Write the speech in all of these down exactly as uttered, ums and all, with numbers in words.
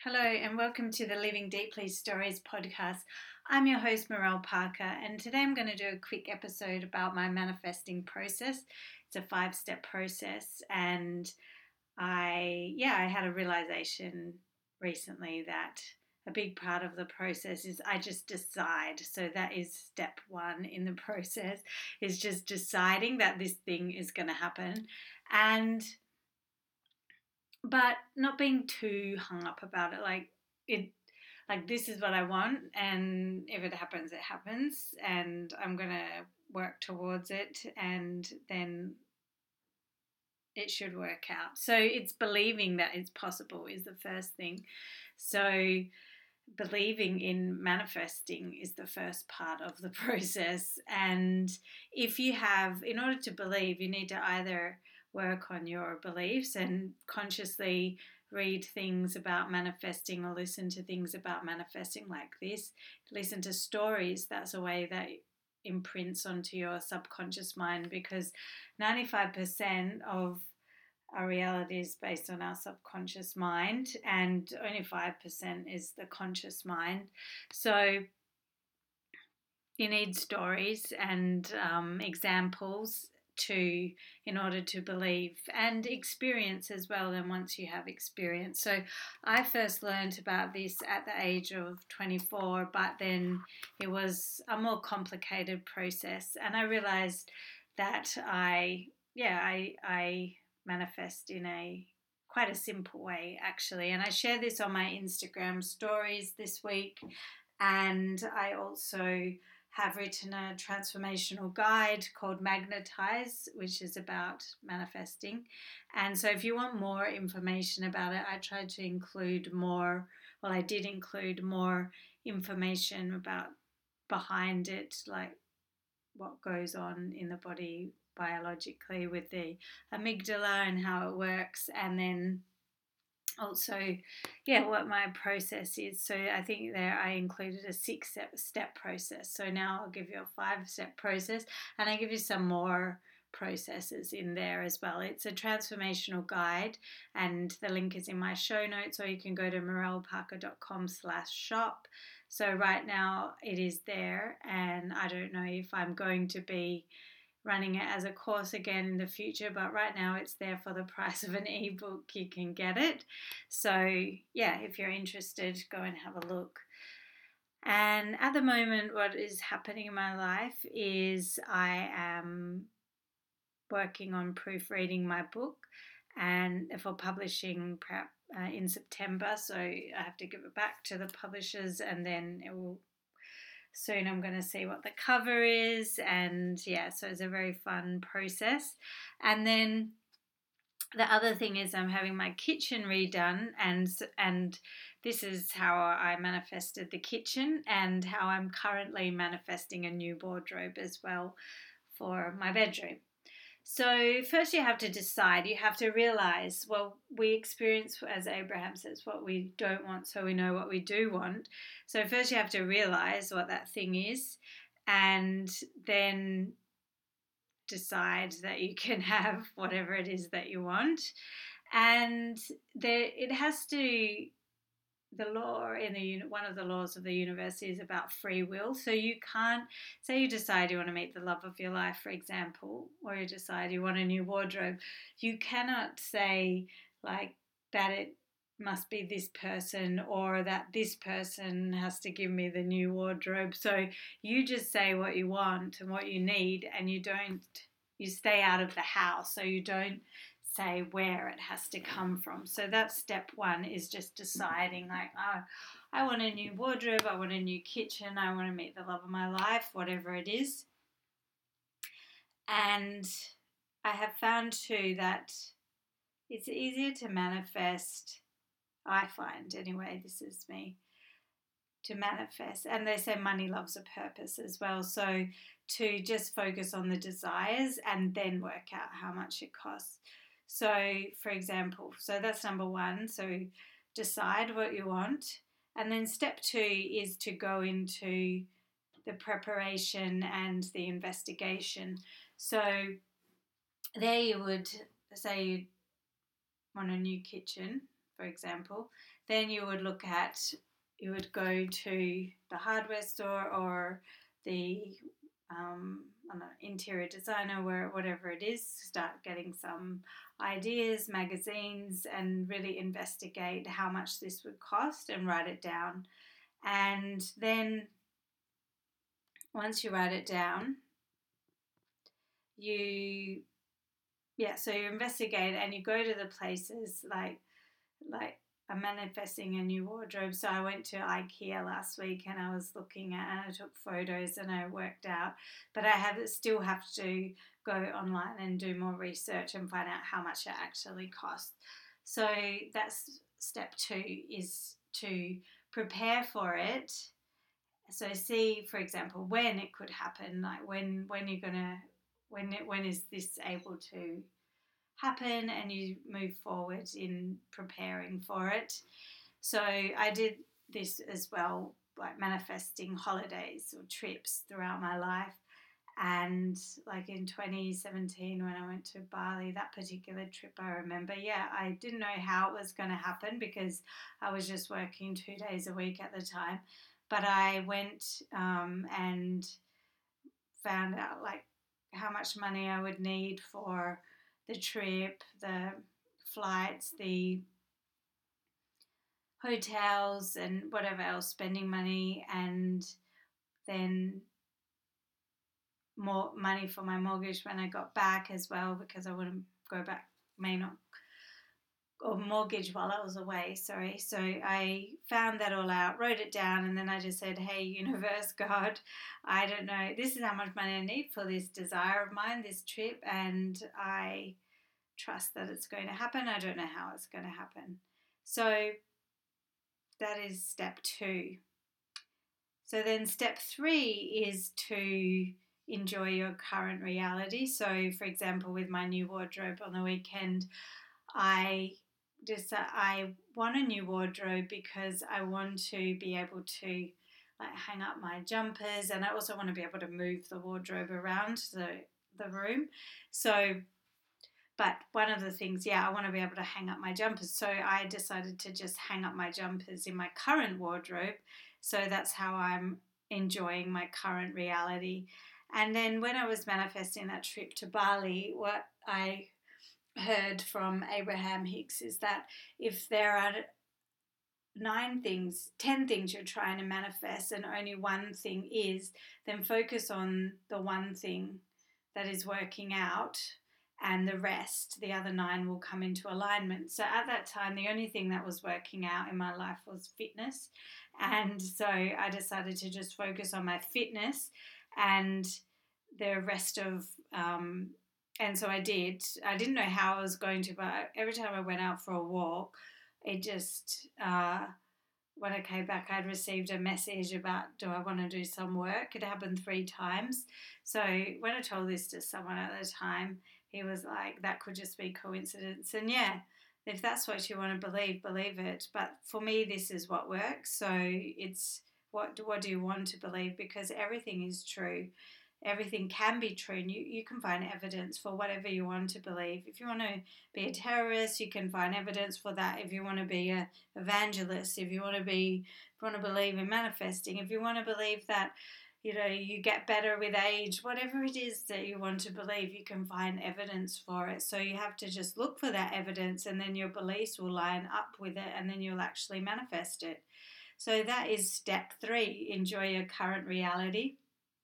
Hello and welcome to the Living Deeply Stories podcast. I'm your host, Morelle Parker, and today I'm going to do a quick episode about my manifesting process. It's a five-step process, and I, yeah, I had a realization recently that a big part of the process is I just decide. So that is step one in the process, is just deciding that this thing is going to happen. And but not being too hung up about it. Like it, like this is what I want, and if it happens, it happens, and I'm gonna work towards it, and then it should work out. So it's believing that it's possible is the first thing. So believing in manifesting is the first part of the process. And if you have, in order to believe, you need to either work on your beliefs and consciously read things about manifesting or listen to things about manifesting like this. Listen to stories. That's a way that imprints onto your subconscious mind, because ninety-five percent of our reality is based on our subconscious mind, and only five percent is the conscious mind. So you need stories and um, examples to in order to believe, and experience as well. And once you have experience, so I first learned about this at the age of twenty-four, but then it was a more complicated process, and I realized that I yeah I I manifest in a quite a simple way, actually. And I share this on my Instagram stories this week, and I also have written a transformational guide called Magnetize, which is about manifesting. And so if you want more information about it, I tried to include more, well, I did include more information about behind it, like what goes on in the body biologically with the amygdala and how it works, and then also, yeah, what my process is. So I think there I included a six step, step process. So now I'll give you a five step process, and I give you some more processes in there as well. It's a transformational guide, and the link is in my show notes, or you can go to morelleparker.com slash shop. So right now it is there, and I don't know if I'm going to be running it as a course again in the future, but right now it's there for the price of an ebook. You can get it. So yeah, if you're interested, go and have a look. And at the moment, what is happening in my life is I am working on proofreading my book and for publishing perhaps uh, in September. So I have to give it back to the publishers, and then it will soon. I'm going to see what the cover is, and yeah, so it's a very fun process. And then the other thing is I'm having my kitchen redone, and and this is how I manifested the kitchen, and how I'm currently manifesting a new wardrobe as well for my bedroom. So first you have to decide, you have to realize, well, we experience, as Abraham says, what we don't want, so we know what we do want. So first you have to realize what that thing is, and then decide that you can have whatever it is that you want. And there, it has to, the law in the one of the laws of the universe is about free will. So you can't say you decide you want to meet the love of your life, for example, or you decide you want a new wardrobe. You cannot say like that it must be this person, or that this person has to give me the new wardrobe. So you just say what you want and what you need, and you don't you stay out of the house, so you don't say where it has to come from. So that's step one, is just deciding like, oh, I want a new wardrobe, I want a new kitchen, I want to meet the love of my life, whatever it is. And I have found too that it's easier to manifest, I find anyway, this is me, to manifest. And they say money loves a purpose as well. So to just focus on the desires and then work out how much it costs. So, for example, so that's number one. So decide what you want. And then step two is to go into the preparation and the investigation. So there you would say you want a new kitchen, for example. then you would look at, you would go to the hardware store or the um, I don't know, interior designer, where whatever it is, start getting some ideas, magazines, and really investigate how much this would cost and write it down. And then once you write it down, you yeah, so you investigate and you go to the places like like I'm manifesting a new wardrobe. So I went to IKEA last week and I was looking at and I took photos and I worked out, but I have still have to go online and do more research and find out how much it actually costs. So that's step two, is to prepare for it. So see, for example, when it could happen, like when when you're gonna when it, when is this able to happen, and you move forward in preparing for it. So I did this as well, like manifesting holidays or trips throughout my life. And like in twenty seventeen, when I went to Bali, that particular trip, I remember, yeah, I didn't know how it was going to happen because I was just working two days a week at the time. But I went um, and found out like how much money I would need for the trip, the flights, the hotels, and whatever else, spending money, and then more money for my mortgage when I got back as well, because I wouldn't go back, may not, or mortgage while I was away, sorry. So I found that all out, wrote it down, and then I just said, hey, universe, God, I don't know, this is how much money I need for this desire of mine, this trip, and I trust that it's going to happen. I don't know how it's going to happen. So that is step two. So then step three is to enjoy your current reality. So for example, with my new wardrobe on the weekend, I just I want a new wardrobe because I want to be able to like hang up my jumpers, and I also want to be able to move the wardrobe around the the room. So but one of the things, yeah, I want to be able to hang up my jumpers. So I decided to just hang up my jumpers in my current wardrobe. So that's how I'm enjoying my current reality. And then when I was manifesting that trip to Bali, what I heard from Abraham Hicks is that if there are nine things, ten things you're trying to manifest and only one thing is, then focus on the one thing that is working out, and the rest, the other nine, will come into alignment. So at that time, the only thing that was working out in my life was fitness. And so I decided to just focus on my fitness and the rest of, um, and so I did. I didn't know how I was going to, but every time I went out for a walk, it just, uh, when I came back, I'd received a message about, do I want to do some work? It happened three times. So when I told this to someone at the time, he was like, that could just be coincidence. And yeah, if that's what you want to believe, believe it. But for me, this is what works. So it's what, what do you want to believe? Because everything is true. Everything can be true, and you, you can find evidence for whatever you want to believe. If you want to be a terrorist, you can find evidence for that. If you want to be an evangelist, if you want to be, if you want to believe in manifesting, if you want to believe that, you know, you get better with age, whatever it is that you want to believe, you can find evidence for it. So you have to just look for that evidence, and then your beliefs will line up with it, and then you'll actually manifest it. So that is step three, enjoy your current reality.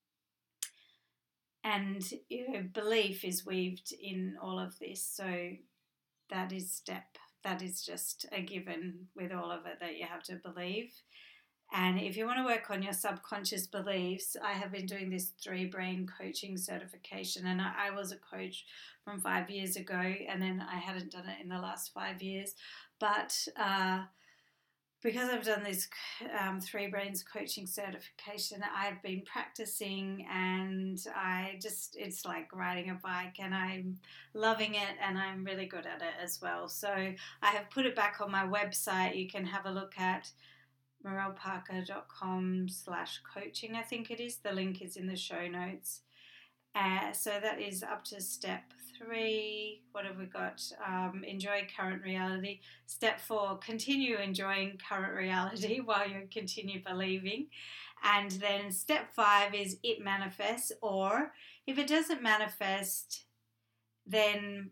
And you know, belief is weaved in all of this. So that is step, that is just a given with all of it, that you have to believe. And if you want to work on your subconscious beliefs, I have been doing this three brain coaching certification, and I, I was a coach from five years ago, and then I hadn't done it in the last five years. But uh, because I've done this um, Three Brains coaching certification, I've been practicing, and I just, it's like riding a bike, and I'm loving it, and I'm really good at it as well. So I have put it back on my website. You can have a look at morelleparker dot com slash coaching, I think it is. The link is in the show notes. Uh, so that is up to step three. What have we got? Um, enjoy current reality. Step four, continue enjoying current reality while you continue believing. And then step five is it manifests, or if it doesn't manifest, then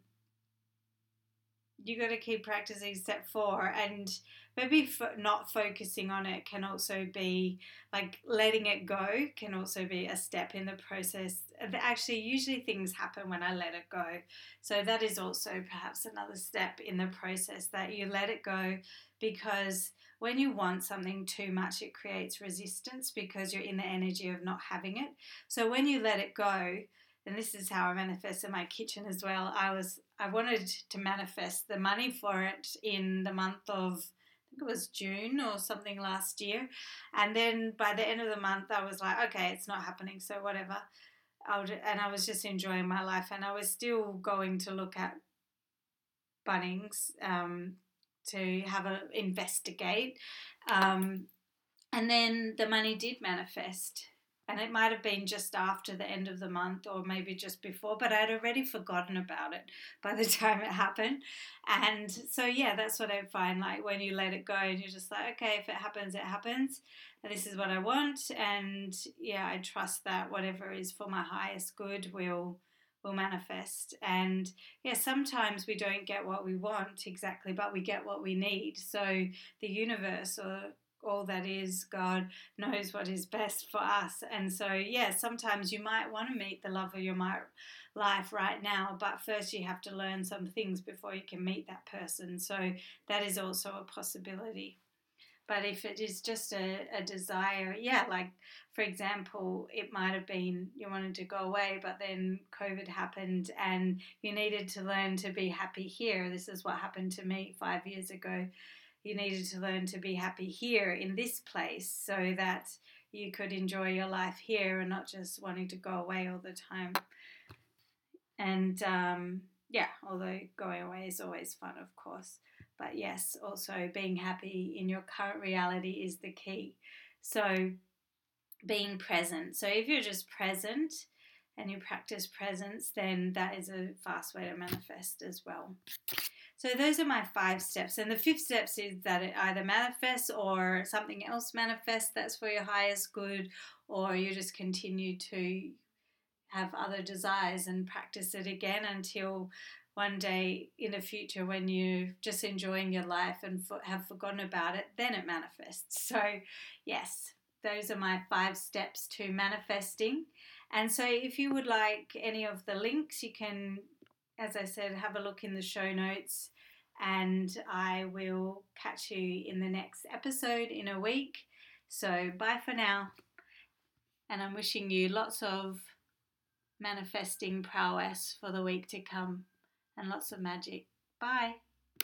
you got to keep practicing step four. And maybe not focusing on it can also be like letting it go can also be a step in the process. Actually, usually things happen when I let it go, so that is also perhaps another step in the process, that you let it go, because when you want something too much, it creates resistance because you're in the energy of not having it. So when you let it go, and this is how I manifested my kitchen as well. I was I wanted to manifest the money for it in the month of, I think it was June or something last year, and then by the end of the month I was like, okay, it's not happening, so whatever. I would, and I was just enjoying my life, and I was still going to look at Bunnings um, to have a investigate, um, and then the money did manifest. And it might have been just after the end of the month or maybe just before, but I'd already forgotten about it by the time it happened. And so, yeah, that's what I find, like when you let it go and you're just like, okay, if it happens, it happens. And this is what I want. And yeah, I trust that whatever is for my highest good will will manifest. And yeah, sometimes we don't get what we want exactly, but we get what we need. So the universe, or all that is, God knows what is best for us. And so, yeah, sometimes you might want to meet the love of your life right now, but first you have to learn some things before you can meet that person. So that is also a possibility. But if it is just a, a desire, yeah, like for example, it might have been you wanted to go away, but then COVID happened and you needed to learn to be happy here. This is what happened to me five years ago. You needed to learn to be happy here in this place so that you could enjoy your life here and not just wanting to go away all the time. And um, yeah, although going away is always fun, of course. But yes, also being happy in your current reality is the key. So being present. So if you're just present and you practice presence, then that is a fast way to manifest as well. So those are my five steps. And the fifth step is that it either manifests or something else manifests that's for your highest good, or you just continue to have other desires and practice it again until one day in the future when you're just enjoying your life and have forgotten about it, then it manifests. So yes, those are my five steps to manifesting. And so if you would like any of the links, you can, as I said, have a look in the show notes, and I will catch you in the next episode in a week. So bye for now, and I'm wishing you lots of manifesting prowess for the week to come and lots of magic. Bye.